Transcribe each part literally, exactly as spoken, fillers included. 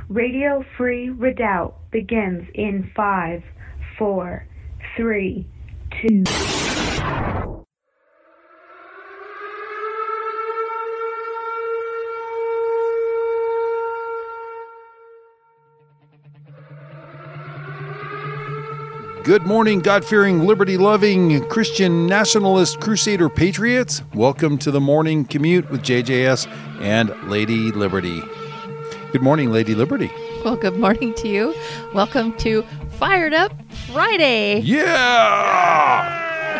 Radio Free Redoubt begins in five, four, three, two. Good morning, God-fearing, liberty-loving, Christian nationalist, crusader patriots. Welcome to the Morning Commute with J J S and Lady Liberty. Good morning, Lady Liberty. Well, good morning to you. Welcome to Fired Up Friday. Yeah!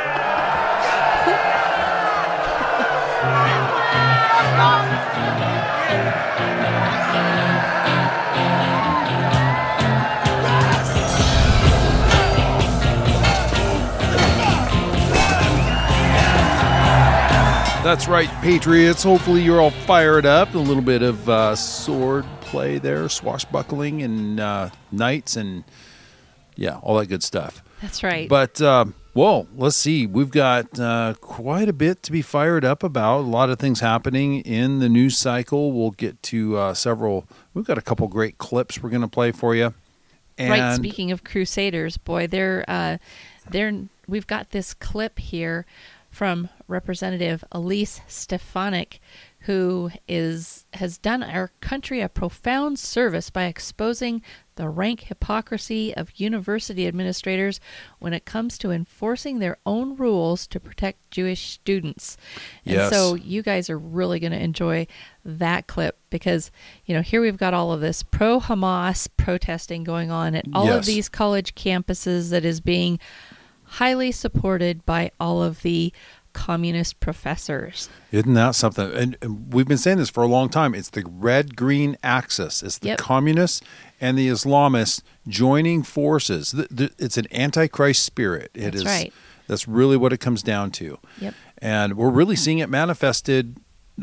That's right, Patriots. Hopefully you're all fired up. A little bit of uh, sword play there, swashbuckling and uh, knights and, yeah, all that good stuff. That's right. But, uh, well, let's see. We've got uh, quite a bit to be fired up about. A lot of things happening in the news cycle. We'll get to uh, several. We've got a couple great clips we're going to play for you. And right, speaking of Crusaders, boy, they're, uh, they're, we've got this clip here from Representative Elise Stefanik, who is has done our country a profound service by exposing the rank hypocrisy of university administrators when it comes to enforcing their own rules to protect Jewish students. And yes. So you guys are really going to enjoy that clip because, you know, here we've got all of this pro-Hamas protesting going on at all yes. of these college campuses that is being highly supported by all of the communist professors. Isn't that something? And, and we've been saying this for a long time. It's the red-green axis. It's the Yep. communists and the Islamists joining forces. The, the, it's an antichrist spirit. It That's is, right. That's really what it comes down to. Yep. And we're really seeing it manifested.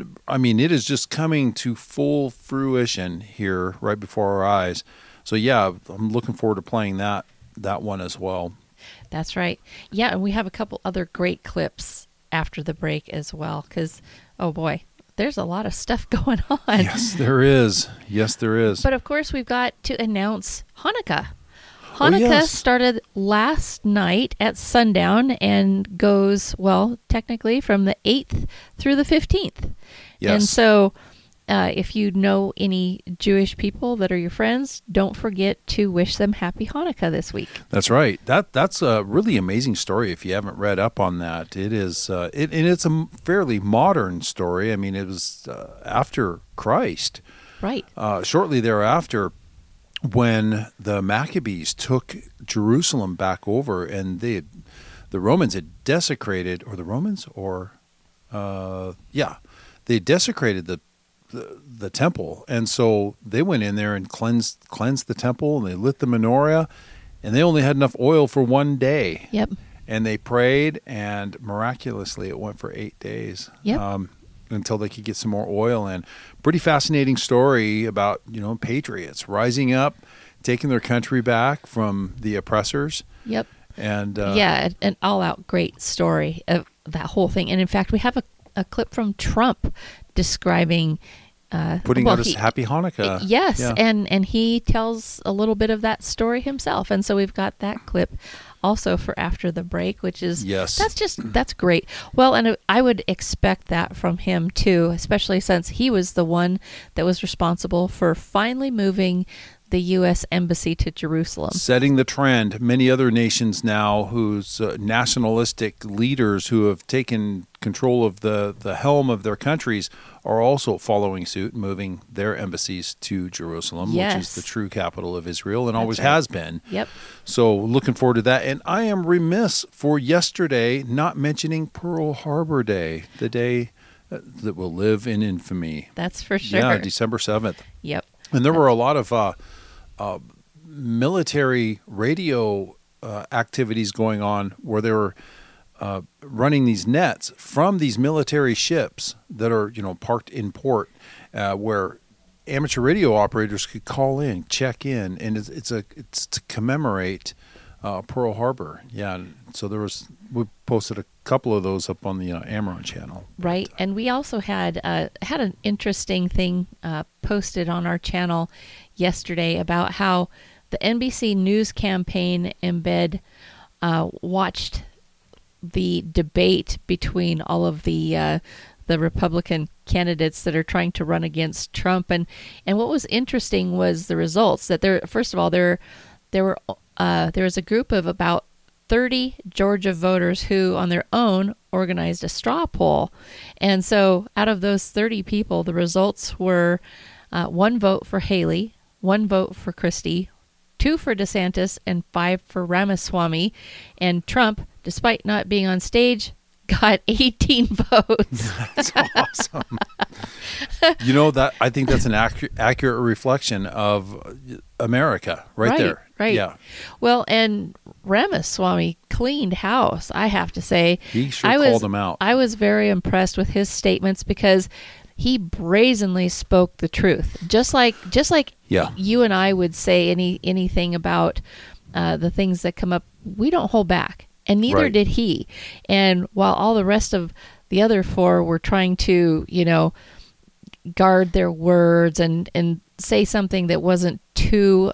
I mean, it is just coming to full fruition here right before our eyes. So, yeah, I'm looking forward to playing that that one as well. That's right. Yeah, and we have a couple other great clips after the break as well because, oh boy, there's a lot of stuff going on. Yes, there is. Yes, there is. But of course, we've got to announce Hanukkah. Oh, Hanukkah yes. started last night at sundown and goes, well, technically from the eighth through the fifteenth. Yes. And so uh, if you know any Jewish people that are your friends, don't forget to wish them happy Hanukkah this week. That's right. That that's a really amazing story. If you haven't read up on that, it is. Uh, it and it's a fairly modern story. I mean, it was uh, after Christ, Right. uh, shortly thereafter, when the Maccabees took Jerusalem back over, and they, had, the Romans had desecrated, or the Romans, or uh, yeah, they desecrated the. The, the temple, and so they went in there and cleansed cleansed the temple, and they lit the menorah, and they only had enough oil for one day. Yep. And they prayed, and miraculously, it went for eight days. Yep. Um, until they could get some more oil in. Pretty fascinating story about, you know, patriots rising up, taking their country back from the oppressors. Yep. And uh, yeah, an all-out great story of that whole thing. And in fact, we have a, a clip from Trump describing uh, putting well, out his he, Happy Hanukkah. Yes, Yeah. and and he tells a little bit of that story himself, and so we've got that clip also for after the break, which is Yes. that's just that's great. Well, and I would expect that from him too, especially since he was the one that was responsible for finally moving the U S Embassy to Jerusalem. Setting the trend. Many other nations now whose uh, nationalistic leaders who have taken control of the, the helm of their countries are also following suit, moving their embassies to Jerusalem, Yes. which is the true capital of Israel and That's always right. has been. Yep. So looking forward to that. And I am remiss for yesterday not mentioning Pearl Harbor Day, the day uh, that will live in infamy. That's for sure. Yeah, December seventh. Yep. And there were a lot of uh, uh, military radio uh, activities going on where they were uh, running these nets from these military ships that are, you know, parked in port, uh, where amateur radio operators could call in, check in, and it's, it's a it's to commemorate uh, Pearl Harbor. Yeah, and so there was we posted a couple of those up on the uh, Amaron channel. Right, and we also had uh, had an interesting thing uh, posted on our channel yesterday about how the N B C News campaign embed uh, watched the debate between all of the uh, the Republican candidates that are trying to run against Trump, and and what was interesting was the results. That there, first of all, there there were uh, there was a group of about thirty Georgia voters who, on their own, organized a straw poll, and so out of those thirty people, the results were uh, one vote for Haley, one vote for Christie, two for DeSantis, and five for Ramaswamy. And Trump, despite not being on stage, got eighteen votes. That's awesome. You know, that I think that's an accurate, accurate reflection of America right, right there. Right. Yeah. Well, and Ramaswamy cleaned house, I have to say. He sure I called was, them out. I was very impressed with his statements because he brazenly spoke the truth. Just like just like Yeah. you and I would say any anything about uh, the things that come up, we don't hold back. And neither Right. did he. And while all the rest of the other four were trying to, you know, guard their words and, and say something that wasn't too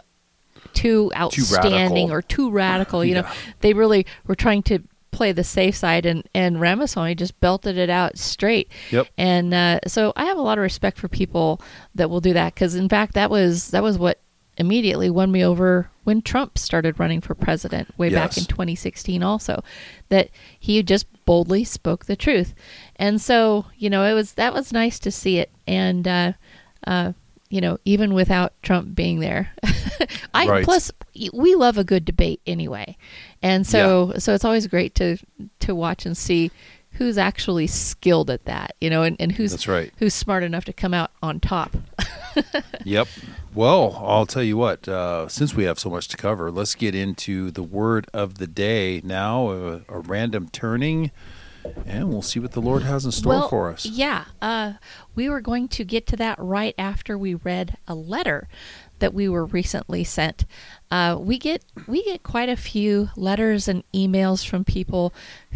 too outstanding radical. or too radical, you know, Yeah. they really were trying to play the safe side, and, and Ramaswamy just belted it out straight. Yep. And uh, so I have a lot of respect for people that will do that, because in fact that was that was what immediately won me over when Trump started running for president way back Yes. in twenty sixteen also, that he just boldly spoke the truth. And so, you know, it was that was nice to see it. And uh, uh, you know, even without Trump being there. I Right. plus we love a good debate anyway. And so so it's always great to to watch and see who's actually skilled at that, you know, and, and who's That's right. who's smart enough to come out on top. Yep. Well, I'll tell you what, uh, since we have so much to cover, let's get into the word of the day now, a, a random turning, and we'll see what the Lord has in store well, for us. Yeah. Uh, we were going to get to that right after we read a letter that we were recently sent. Uh, we get we get quite a few letters and emails from people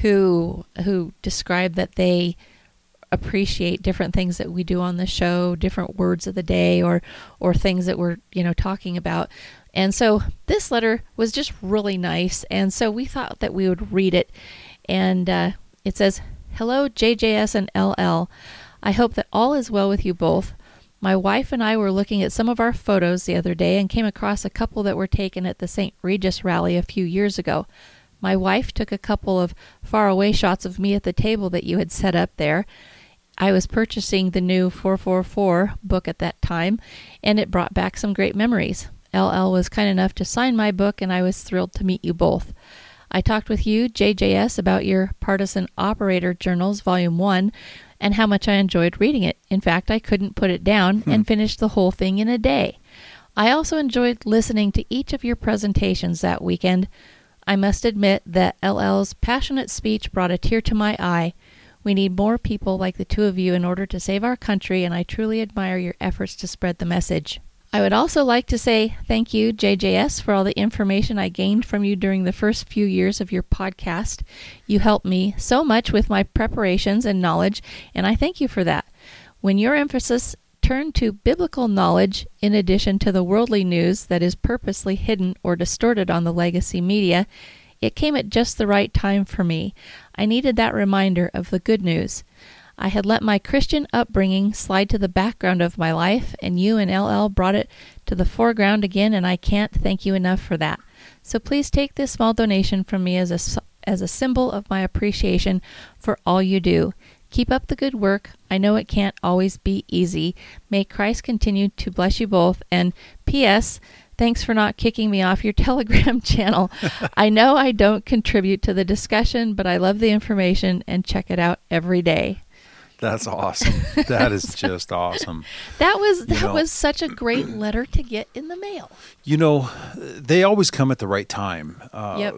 who who describe that they appreciate different things that we do on the show, different words of the day, or or things that we're, you know, talking about. And so this letter was just really nice, and so we thought that we would read it. And uh, it says, "Hello, J J S and L L. I hope that all is well with you both. My wife and I were looking at some of our photos the other day and came across a couple that were taken at the Saint Regis rally a few years ago. My wife took a couple of faraway shots of me at the table that you had set up there. I was purchasing the new four four four book at that time, and it brought back some great memories. L L was kind enough to sign my book, and I was thrilled to meet you both. I talked with you, J J S, about your Partisan Operator Journals, Volume one, and how much I enjoyed reading it. In fact, I couldn't put it down Hmm. and finished the whole thing in a day. I also enjoyed listening to each of your presentations that weekend. I must admit that L L's passionate speech brought a tear to my eye. We need more people like the two of you in order to save our country, and I truly admire your efforts to spread the message. I would also like to say thank you, J J S, for all the information I gained from you during the first few years of your podcast. You helped me so much with my preparations and knowledge, and I thank you for that. When your emphasis turned to biblical knowledge in addition to the worldly news that is purposely hidden or distorted on the legacy media, it came at just the right time for me. I needed that reminder of the good news. I had let my Christian upbringing slide to the background of my life, and you and L L brought it to the foreground again, and I can't thank you enough for that. So please take this small donation from me as a, as a symbol of my appreciation for all you do. Keep up the good work. I know it can't always be easy. May Christ continue to bless you both. And P S Thanks for not kicking me off your Telegram channel. I know I don't contribute to the discussion, but I love the information and check it out every day." That's awesome. That is just awesome. That was that You know- was such a great letter to get in the mail. You know, they always come at the right time. Uh, Yep.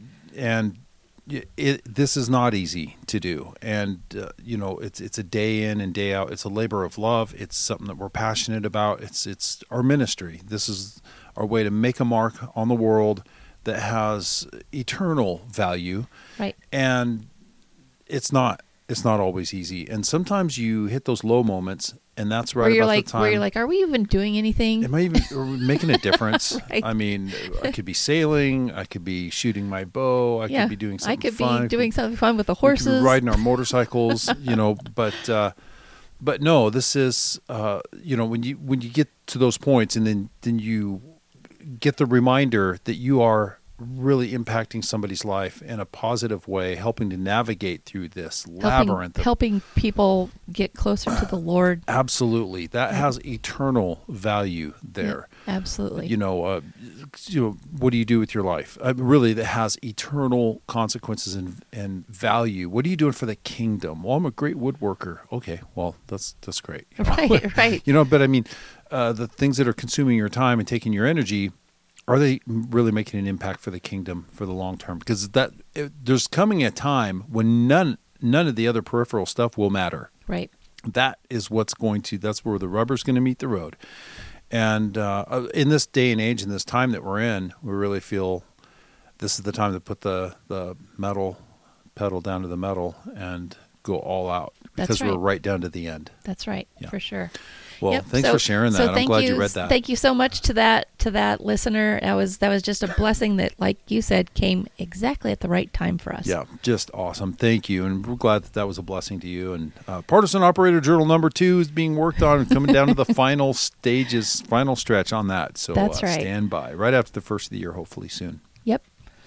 And y- it, this is not easy to do. And, uh, you know, it's it's a day in and day out. It's a labor of love. It's something that we're passionate about. It's it's our ministry. This is our way to make a mark on the world that has eternal value, Right. and it's not. It's not always easy, and sometimes you hit those low moments, and that's right where you're about like, the time. where you're like, are we even doing anything? Am I even are we making a difference? Right. I mean, I could be sailing, I could be shooting my bow, I yeah, could be doing something I could fun. be doing something fun with the We could horses. be riding our motorcycles, you know. But uh, but no, this is uh, you know when you when you get to those points, and then then you get the reminder that you are really impacting somebody's life in a positive way, helping to navigate through this helping, labyrinth. Of, helping people get closer to the Lord. absolutely, that Yeah. has eternal value there. Yeah, absolutely. You know, uh, you know, what do you do with your life? Uh, really, that has eternal consequences and and value. What are you doing for the kingdom? Well, I'm a great woodworker. Okay, well, that's that's great. You know? Right, right. You know, but I mean, uh, the things that are consuming your time and taking your energy, are they really making an impact for the kingdom for the long term? Because that it, there's coming a time when none none of the other peripheral stuff will matter. Right. That is what's going to. That's where the rubber's going to meet the road. And uh, in this day and age, in this time that we're in, we really feel this is the time to put the the metal pedal down to the metal and go all out, That's because we're right. right down to the end. That's right, Yeah. for sure. Well, Yep. thanks So- for sharing that. So I'm thank glad you, you read that. Thank you so much to that to that listener. That was that was just a blessing that, like you said, came exactly at the right time for us. Yeah, just awesome. Thank you. And we're glad that that was a blessing to you. And uh, Partisan Operator Journal number two is being worked on and coming down to the final stages, final stretch on that. So That's uh, right. stand by. Right after the first of the year, hopefully soon. Yep.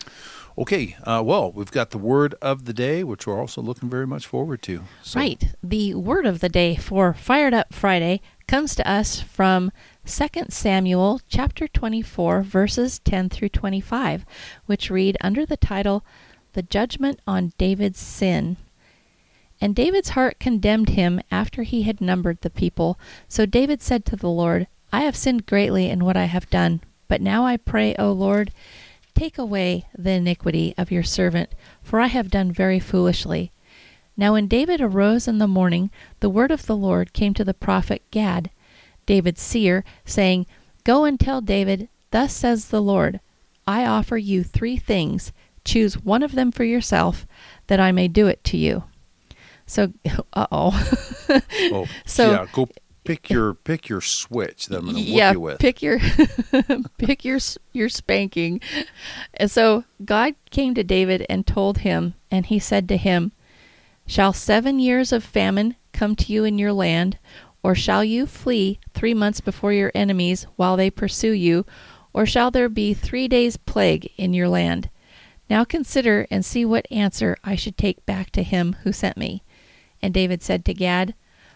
Okay, uh, well, we've got the word of the day, which we're also looking very much forward to. So, Right. The word of the day for Fired Up Friday comes to us from Second Samuel chapter twenty-four, verses ten through twenty-five, which read under the title, The Judgment on David's Sin. And David's heart condemned him after he had numbered the people. So David said to the Lord, I have sinned greatly in what I have done. But now I pray, O Lord, take away the iniquity of your servant, for I have done very foolishly. Now when David arose in the morning, the word of the Lord came to the prophet Gad, David's seer, saying, Go and tell David, Thus says the Lord, I offer you three things. Choose one of them for yourself, that I may do it to you. So, uh-oh. oh, So- yeah, go pick your pick your switch that I'm going to whoop yeah, you with. pick your pick your your spanking. And so God came to David and told him, and he said to him, Shall seven years of famine come to you in your land, or shall you flee three months before your enemies while they pursue you, or shall there be three days' plague in your land? Now consider and see what answer I should take back to him who sent me. And David said to Gad,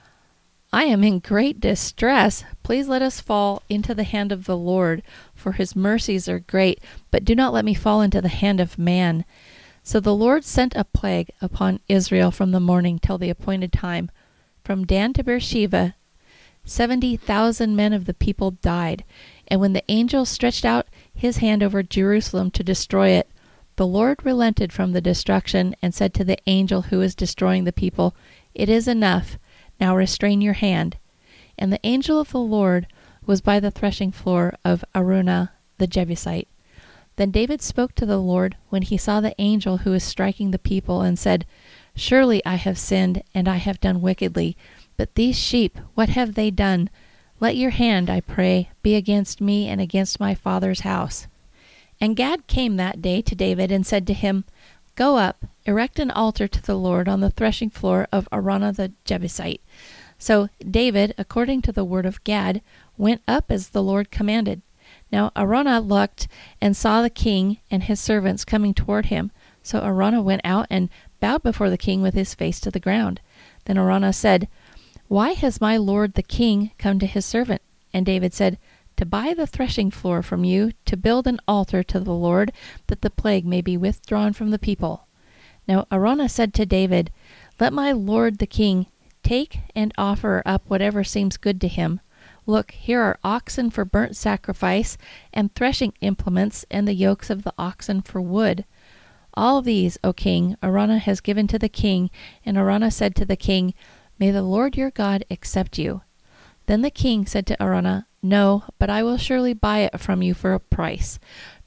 I am in great distress. Please let us fall into the hand of the Lord, for his mercies are great, but do not let me fall into the hand of man. So the Lord sent a plague upon Israel from the morning till the appointed time. From Dan to Beersheba, seventy thousand men of the people died. And when the angel stretched out his hand over Jerusalem to destroy it, the Lord relented from the destruction and said to the angel who was destroying the people, It is enough. Now restrain your hand. And the angel of the Lord was by the threshing floor of Araunah the Jebusite. Then David spoke to the Lord when he saw the angel who was striking the people, and said, Surely I have sinned, and I have done wickedly. But these sheep, what have they done? Let your hand, I pray, be against me and against my father's house. And Gad came that day to David and said to him, Go up, erect an altar to the Lord on the threshing floor of Araunah the Jebusite. So David, according to the word of Gad, went up as the Lord commanded. Now Araunah looked and saw the king and his servants coming toward him. So Araunah went out and bowed before the king with his face to the ground. Then Araunah said, Why has my lord the king come to his servant? And David said, To buy the threshing floor from you, to build an altar to the Lord, that the plague may be withdrawn from the people. Now Araunah said to David, Let my lord the king take and offer up whatever seems good to him. Look, here are oxen for burnt sacrifice, and threshing implements, and the yokes of the oxen for wood. All these, O king, Araunah has given to the king. And Araunah said to the king, May the Lord your God accept you. Then the king said to Araunah, No, but I will surely buy it from you for a price.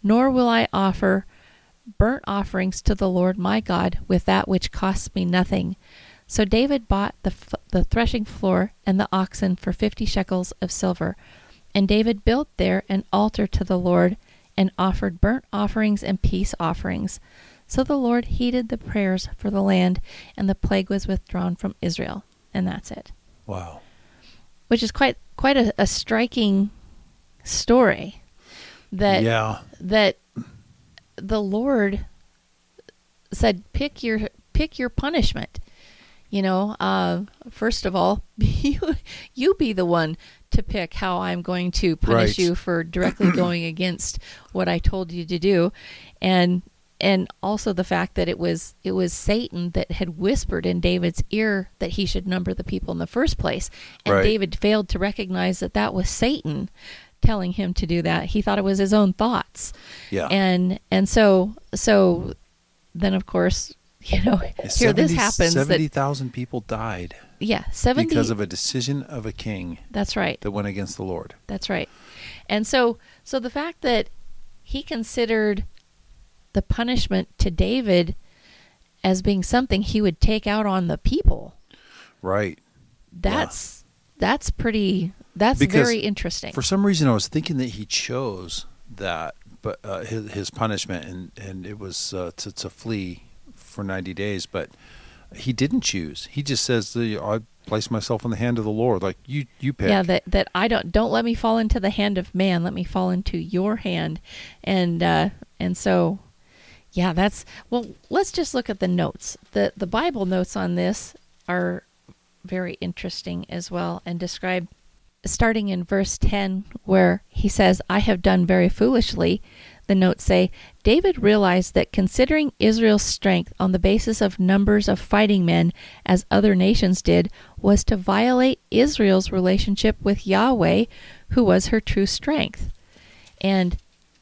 nor will I offer burnt offerings to the Lord my God with that which costs me nothing. So David bought the f- the threshing floor and the oxen for fifty shekels of silver. And David built there an altar to the Lord and offered burnt offerings and peace offerings. So the Lord heeded the prayers for the land, and the plague was withdrawn from Israel. And that's it. Wow. Which is quite quite a, a striking story. That yeah. that the Lord said, pick your pick your punishment. You know, uh, first of all, you you be the one to pick how I'm going to punish Right. you for directly going against what I told you to do, and and also the fact that it was it was Satan that had whispered in David's ear that he should number the people in the first place, and Right. David failed to recognize that that was Satan telling him to do that. He thought it was his own thoughts, Yeah. and and so so then of course. You know, here this happens. seventy that, thousand people died yeah, seventy. because of a decision of a king That's right. that went against the Lord. That's right. And so, so the fact that he considered the punishment to David as being something he would take out on the people, Right. that's that's pretty. That's Because very interesting. For some reason, I was thinking that he chose that, but uh, his, his punishment, and, and it was uh, to, to flee for ninety days, but he didn't choose. He just says, the, I place myself in the hand of the Lord. Like, you, you pick. Yeah, that that I don't don't let me fall into the hand of man. Let me fall into your hand, and uh, and so, yeah, that's well. Let's just look at the notes. the The Bible notes on this are very interesting as well, and describe starting in verse ten, where he says, "I have done very foolishly." The notes say, David realized that considering Israel's strength on the basis of numbers of fighting men, as other nations did, was to violate Israel's relationship with Yahweh, who was her true strength. And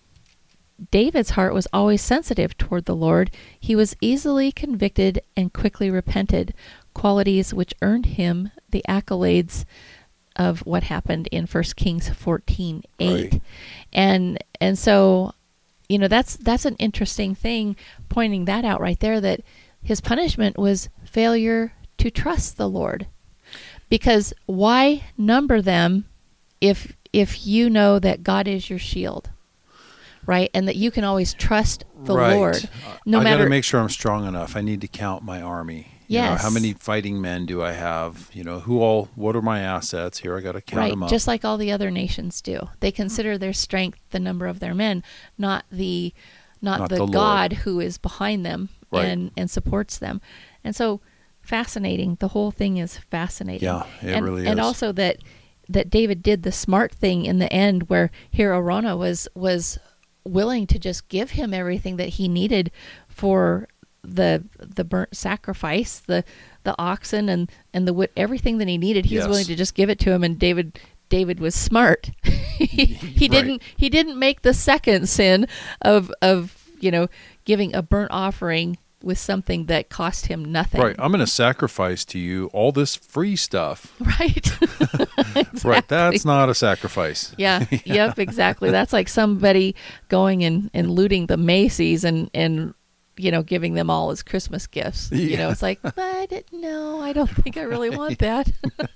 David's heart was always sensitive toward the Lord. He was easily convicted and quickly repented, qualities which earned him the accolades of what happened in First Kings fourteen eight. Right. And and so, you know, that's that's an interesting thing, pointing that out right there, that his punishment was failure to trust the Lord. Because why number them if if you know that God is your shield, right? And that you can always trust the right. Lord. No I matter got to make sure I'm strong enough. I need to count my army. You know, Yes. how many fighting men do I have? You know, who all, what are my assets? Here, I got to count right, them up. just like all the other nations do. They consider their strength the number of their men, not the not, Not the, the Lord. God who is behind them Right. and and supports them. And so fascinating. The whole thing is fascinating. Yeah, it and, really And is. also that that David did the smart thing in the end, where here Araunah was was willing to just give him everything that he needed for the the burnt sacrifice, the the oxen and and the wood, everything that he needed. He Yes. was willing to just give it to him. And David David was smart. he he Right. didn't he didn't make the second sin of of you know giving a burnt offering with something that cost him nothing. Right. I'm going to sacrifice to you all this free stuff. Right. Exactly. Right. That's not a sacrifice. Yeah. Yep. Exactly. That's like somebody going and, and looting the Macy's and, and, you know, giving them all as Christmas gifts. You Yeah. know, it's like, but no, I don't think I really want that.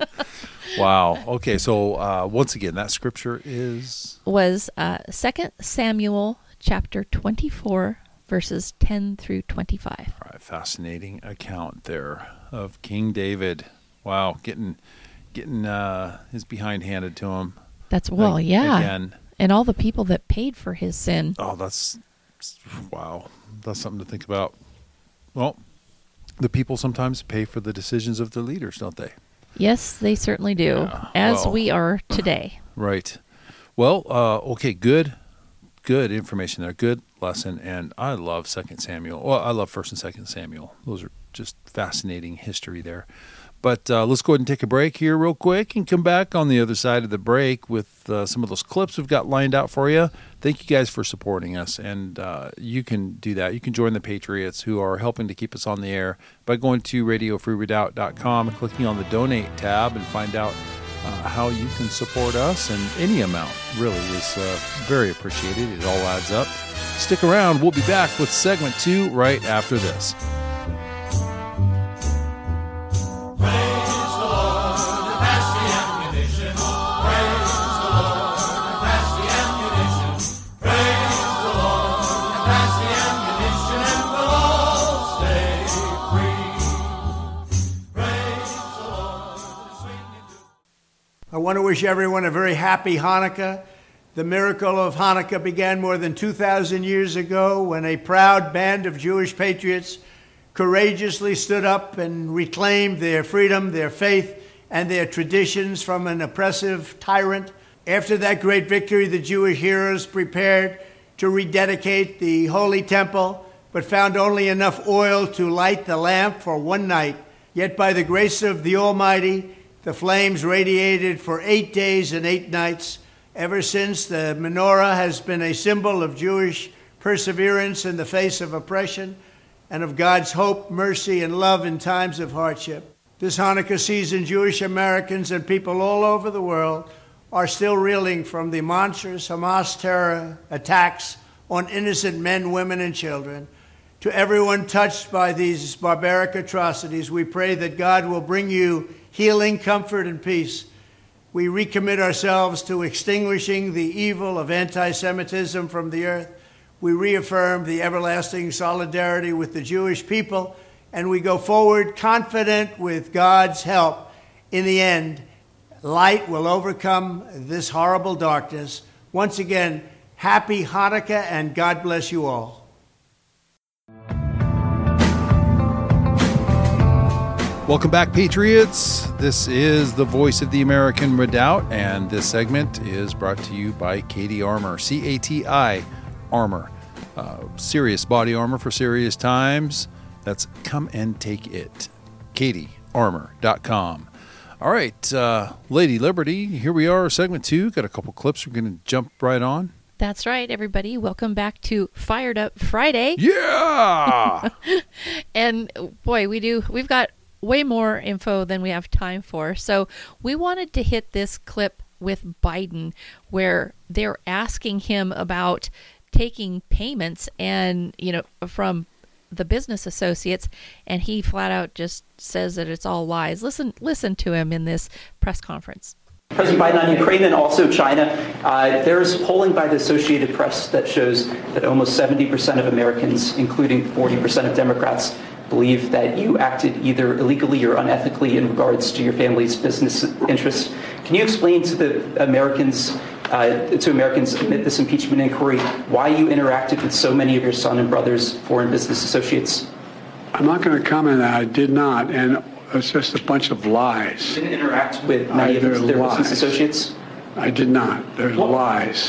Wow. Okay. So uh, once again, that scripture is Was uh, Second Samuel chapter twenty-four, verses ten through twenty-five. all right, fascinating account there of King David. Wow. Getting, getting uh, his behind handed to him. That's, well, Ag- yeah. Again. And all the people that paid for his sin. Oh, that's, wow. That's something to think about. Well, the people sometimes pay for the decisions of their leaders, don't they? Yes, they certainly do, Yeah, as well. we are today. Right. Well, uh, okay, good, good information there. Good lesson. And I love Second Samuel. Well, I love First and Second Samuel. Those are just fascinating history there. But uh, let's go ahead and take a break here real quick and come back on the other side of the break with uh, some of those clips we've got lined out for you. Thank you guys for supporting us. And uh, you can do that. You can join the Patriots who are helping to keep us on the air by going to radio free redoubt dot com and clicking on the donate tab and find out uh, how you can support us. And any amount really is uh, very appreciated. It all adds up. Stick around. We'll be back with segment two right after this. I want to wish everyone a very happy Hanukkah. The miracle of Hanukkah began more than two thousand years ago when a proud band of Jewish patriots courageously stood up and reclaimed their freedom, their faith, and their traditions from an oppressive tyrant. After that great victory, the Jewish heroes prepared to rededicate the Holy Temple, but found only enough oil to light the lamp for one night. Yet by the grace of the Almighty, the flames radiated for eight days and eight nights. Ever since, the menorah has been a symbol of Jewish perseverance in the face of oppression and of God's hope, mercy, and love in times of hardship. This Hanukkah season, Jewish Americans and people all over the world are still reeling from the monstrous Hamas terror attacks on innocent men, women, and children. To everyone touched by these barbaric atrocities, we pray that God will bring you healing, comfort, and peace. We recommit ourselves to extinguishing the evil of anti-Semitism from the earth. We reaffirm the everlasting solidarity with the Jewish people, and we go forward confident with God's help. In the end, light will overcome this horrible darkness. Once again, happy Hanukkah, and God bless you all. Welcome back, Patriots. This is the Voice of the American Redoubt, and this segment is brought to you by Cati Armor, C A T I Armor. Uh, serious body armor for serious times. That's come and take it. Cati Armor dot com. All right, uh, Lady Liberty, here we are, segment two. Got a couple clips we're going to jump right on. That's right, everybody. Welcome back to Fired Up Friday. Yeah! And boy, we do, we've got way more info than we have time for. So we wanted to hit this clip with Biden where they're asking him about taking payments and, you know, from the business associates, and he flat out just says that it's all lies. Listen, listen to him in this press conference. President Biden, on Ukraine and also China, uh, there's polling by the Associated Press that shows that almost seventy percent of Americans, including forty percent of Democrats, believe that you acted either illegally or unethically in regards to your family's business interests. Can you explain to the Americans, uh, to Americans amid this impeachment inquiry, why you interacted with so many of your son and brother's foreign business associates? I'm not going to comment on that. I did not, and it's just a bunch of lies. You didn't interact with many I, of their lies. business associates? I did not. There's what? lies.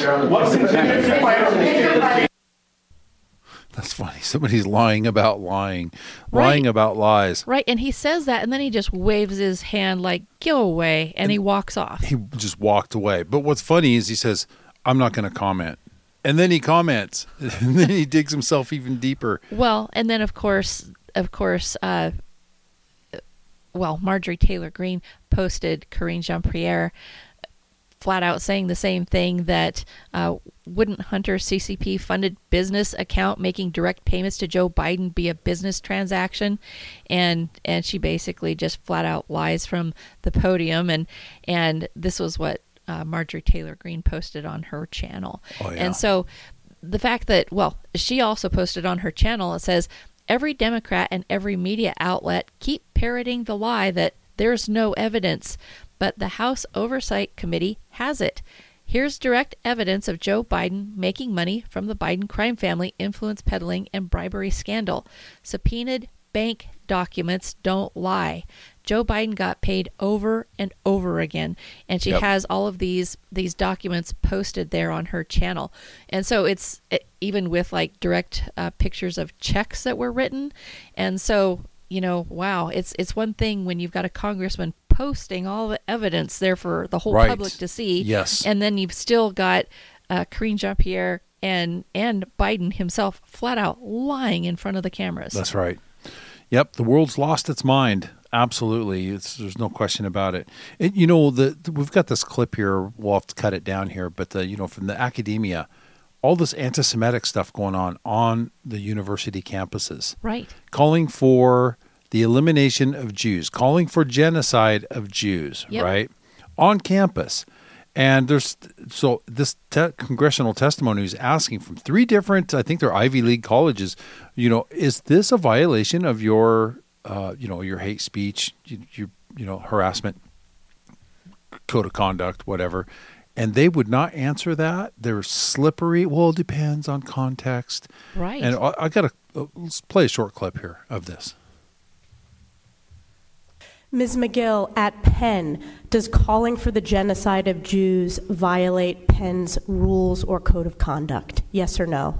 That's funny. Somebody's lying about lying. Right. Lying about lies. Right, and he says that, and then he just waves his hand like, go away, and, and he walks off. He just walked away. But what's funny is he says, I'm not going to comment. And then he comments. And then he digs himself even deeper. Well, and then, of course, of course, uh, well, Marjorie Taylor Greene posted Karine Jean-Pierre flat out saying the same thing, that uh, wouldn't Hunter's C C P-funded business account making direct payments to Joe Biden be a business transaction? And and she basically just flat out lies from the podium. And, and this was what uh, Marjorie Taylor Greene posted on her channel. Oh, yeah. And so the fact that, well, she also posted on her channel, it says, every Democrat and every media outlet keep parroting the lie that there's no evidence, but the House Oversight Committee has it. Here's direct evidence of Joe Biden making money from the Biden crime family influence peddling and bribery scandal. Subpoenaed bank documents don't lie. Joe Biden got paid over and over again, and she yep. has all of these these documents posted there on her channel. And so it's it, even with like direct uh, pictures of checks that were written. And so, you know, wow, it's it's one thing when you've got a congressman posting all the evidence there for the whole right. public to see. Yes. And then you've still got uh, Karine Jean-Pierre and and Biden himself flat out lying in front of the cameras. That's right. Yep, the world's lost its mind. Absolutely. It's, there's no question about it. it you know, the, the we've got this clip here. We'll have to cut it down here. But, the, you know, from the academia, all this anti-Semitic stuff going on on the university campuses. Right. Calling for the elimination of Jews, calling for genocide of Jews, Yep. right? On campus. And there's so this te- congressional testimony is asking from three different, I think they're Ivy League colleges, you know, is this a violation of your, uh, you know, your hate speech, you, you, you know, harassment, code of conduct, whatever? And they would not answer that. They're slippery. Well, it depends on context. Right. And I, I got to uh, let's play a short clip here of this. Miz McGill, at Penn, does calling for the genocide of Jews violate Penn's rules or code of conduct? Yes or no?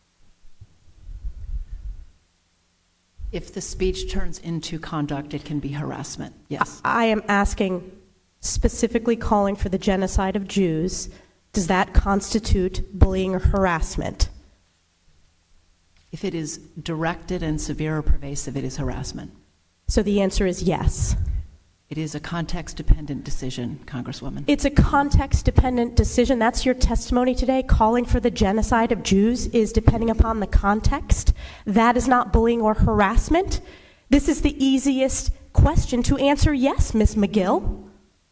If the speech turns into conduct, it can be harassment, yes. I am asking specifically calling for the genocide of Jews. Does that constitute bullying or harassment? If it is directed and severe or pervasive, it is harassment. So the answer is yes. It is a context-dependent decision, Congresswoman. It's a context-dependent decision. That's your testimony today. Calling for the genocide of Jews is depending upon the context. That is not bullying or harassment. This is the easiest question to answer yes, Miz McGill.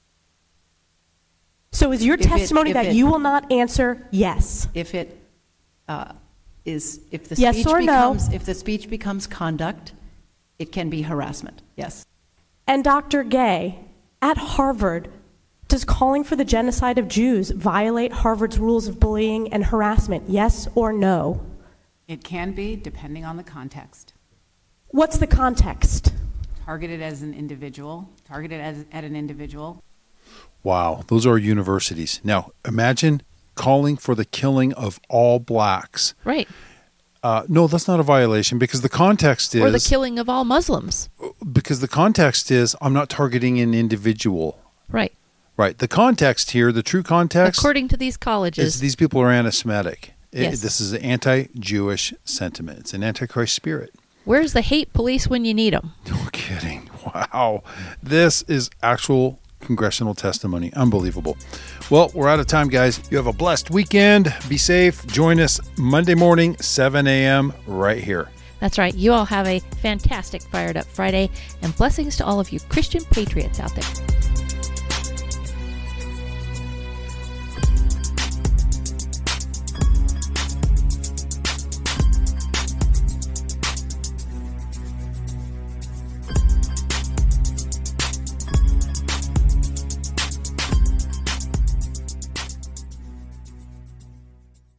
So is your If it- testimony if that it- you will not answer yes? If it uh, is, if the Yes speech or no? becomes, if the speech becomes conduct, it can be harassment, yes. And Doctor Gay, at Harvard, does calling for the genocide of Jews violate Harvard's rules of bullying and harassment? Yes or no? It can be, depending on the context. What's the context? Targeted as an individual, targeted as, at an individual. Wow, those are universities. Now, imagine calling for the killing of all blacks. Right. Uh, no, that's not a violation because the context is Or the killing of all Muslims. because the context is I'm not targeting an individual. Right. Right. The context here, the true context, According to these colleges. is these people are anti-Semitic. It- Yes. this is an anti-Jewish sentiment. It's an antichrist spirit. Where's the hate police when you need them? No kidding. Wow. This is actual congressional testimony. Unbelievable. Well, we're out of time, guys. You have a blessed weekend. Be safe. Join us Monday morning, seven a.m. right here. That's right. You all have a fantastic Fired Up Friday, and blessings to all of you Christian patriots out there.